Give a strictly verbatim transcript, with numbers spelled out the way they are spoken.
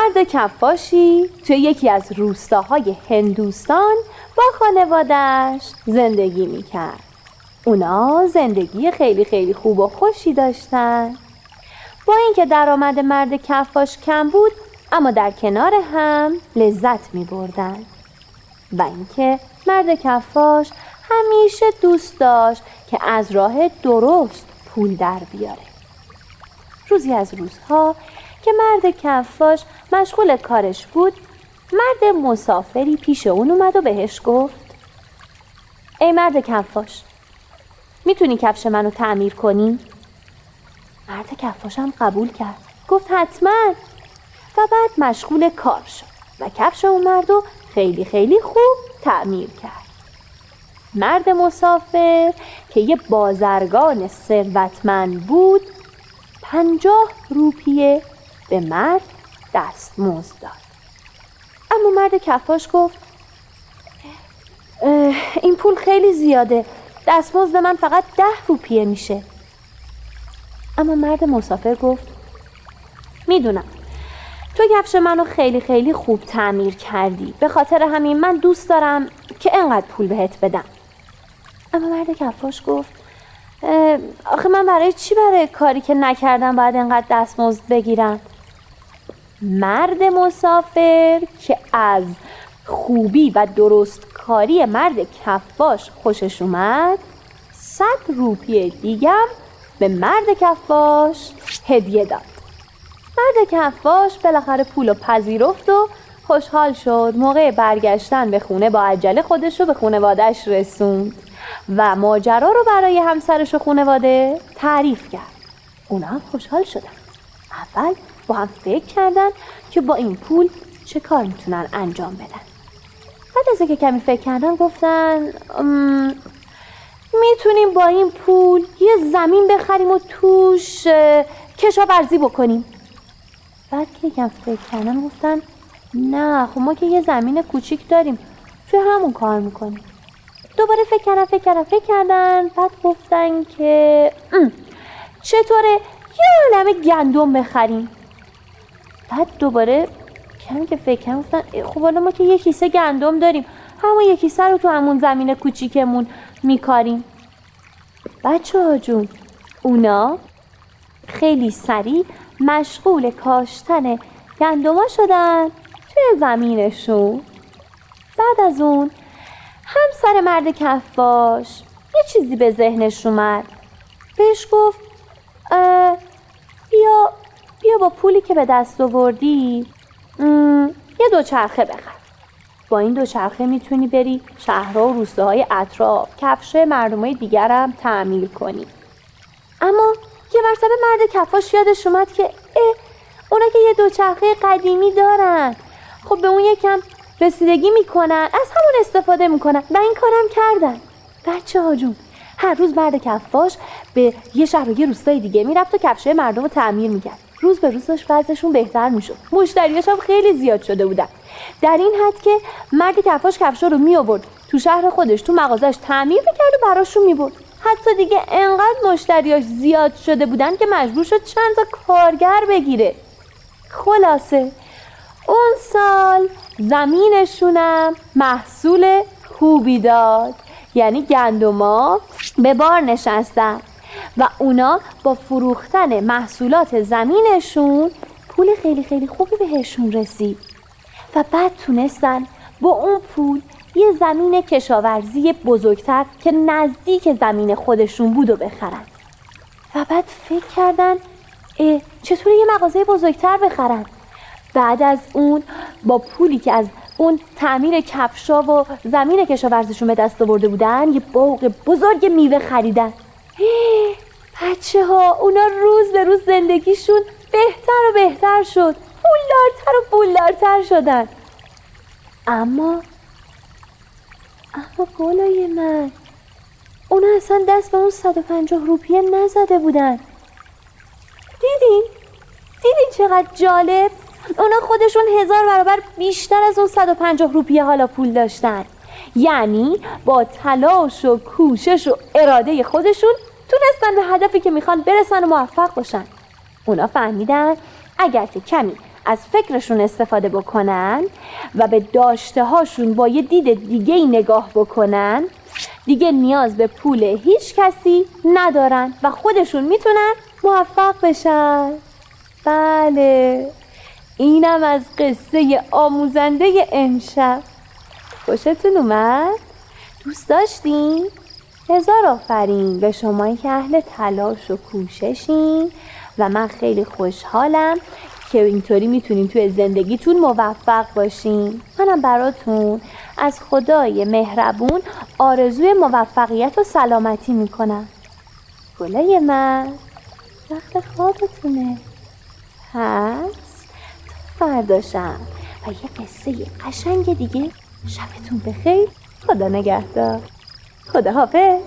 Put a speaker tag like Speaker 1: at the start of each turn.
Speaker 1: مرد کفاشی توی یکی از روستاهای هندوستان با خانواده‌اش زندگی میکرد. اونا زندگی خیلی خیلی خوب و خوشی داشتن. با اینکه درآمد مرد کفاش کم بود، اما در کنار هم لذت میبردن. و اینکه مرد کفاش همیشه دوست داشت که از راه درست پول در بیاره. روزی از روزها که مرد کفاش مشغول کارش بود، مرد مسافری پیش اون اومد و بهش گفت: ای مرد کفاش، میتونی کفش منو تعمیر کنی؟ مرد کفاش هم قبول کرد، گفت حتما. و بعد مشغول کار شد و کفش اون مردو خیلی خیلی خوب تعمیر کرد. مرد مسافر که یه بازرگان ثروتمند بود، پنجاه روپیه به مرد دستمزد داد. اما مرد کفاش گفت: این پول خیلی زیاده، دستمزد من فقط ده روپیه میشه. اما مرد مسافر گفت: میدونم تو کفش منو خیلی خیلی خوب تعمیر کردی، به خاطر همین من دوست دارم که انقدر پول بهت بدم. اما مرد کفاش گفت: آخه من برای چی برای کاری که نکردم باید انقدر دستمزد بگیرم؟ مرد مسافر که از خوبی و درست کاری مرد کفاش خوشش اومد، صد روپیه دیگم به مرد کفاش هدیه داد. مرد کفاش بالاخره پولو پذیرفت و خوشحال شد. موقع برگشتن به خونه با عجله خودش رو به خونواده‌اش رسوند و ماجرا رو برای همسرش و خونواده تعریف کرد. اونا هم خوشحال شدن. اول با هم فکر کردن که با این پول چه کار میتونن انجام بدن. بعد از اینکه کمی فکر کردن گفتن میتونیم با این پول یه زمین بخریم و توش کشاورزی بکنیم. بعد که یکم فکر کردن گفتن نه، خب ما که یه زمین کوچیک داریم، توی همون کار میکنیم. دوباره فکر کردن فکر کردن فکر کردن بعد گفتن که چطوره یه عالمه گندم بخریم. بعد دوباره کمی که فکر کردن گفتن خب حالا ما که یه کیسه گندم داریم، همون یه کیسه رو تو همون زمین کوچیکمون میکاریم. بچه ها جون، اونا خیلی سریع مشغول کاشتن گندما شدن توی زمینشون. بعد از اون همسر مرد کفاش یه چیزی به ذهنش اومد. بهش گفت بیا بیا با پولی که به دست آوردی یه دوچرخه بخر. با این دوچرخه میتونی بری شهرها و روستاهای اطراف کفش مردمای دیگر هم تعمیر کنی. اما یه مرتبه مرد کفاش یادش اومد که اه اونا که یه دوچرخه قدیمی دارن، خب به اون یکم رسیدگی میکنن، از همون استفاده میکنن و این کارم کردن. بچه ها جون، هر روز مرد کفاش به یه شهر و یه روستای دیگه میرفت و کفشای مردم رو تعمیر میکرد. روز به روز داشت وضعشون بهتر میشد، مشتریاش هم خیلی زیاد شده بودن، در این حد که مرد کفاش کفشا رو می آورد تو شهر خودش، تو مغازش تعمیر میکرد و براشون میبرد. حتی دیگه انقدر مشتریاش زیاد شده بودن که مجبور شد چند تا کارگر بگیره. خلاصه اون سال زمینشونم محصول خوبی داد، یعنی گندما به بار نشستن و اونا با فروختن محصولات زمینشون پول خیلی خیلی خوبی بهشون رسید و بعد تونستن با اون پول یه زمین کشاورزی بزرگتر که نزدیک زمین خودشون بود و بخرن. و بعد فکر کردن اه چطوری یه مغازه بزرگتر بخرن. بعد از اون با پولی که از اون تعمیر کفشا و زمین کشاورزیشون به دست آورده بودن یه باغ بزرگ میوه خریدن. بچه ها اونا روز به روز زندگیشون بهتر و بهتر شد، پولدارتر و پولدارتر شدن. اما اما بالای من اونا اصلا دست به اون صد و پنجاه روپیه نزده بودن. دیدین؟ دیدین چقدر جالب؟ اونا خودشون هزار برابر بیشتر از اون صد و پنجاه روپیه حالا پول داشتن. یعنی با تلاش و کوشش و اراده خودشون تونستن به هدفی که میخوان برسن و موفق باشن. اونا فهمیدن اگر که کمی از فکرشون استفاده بکنن و به داشته هاشون با یه دید دیگه ای نگاه بکنن، دیگه نیاز به پول هیچ کسی ندارن و خودشون میتونن موفق بشن. بله، اینم از قصه آموزنده امشب. خوشتون اومد؟ دوست داشتین؟ هزار آفرین به شما که اهل تلاش و کوششین و من خیلی خوشحالم که اینطوری میتونین توی زندگیتون موفق باشین. منم براتون از خدای مهربون آرزوی موفقیت و سلامتی میکنم. گلای من، وقت خوابتونه. پس تا فرداشم و یه قصه قشنگ دیگه. شبتون بخیر. خدا نگهدار. خدا حافظ.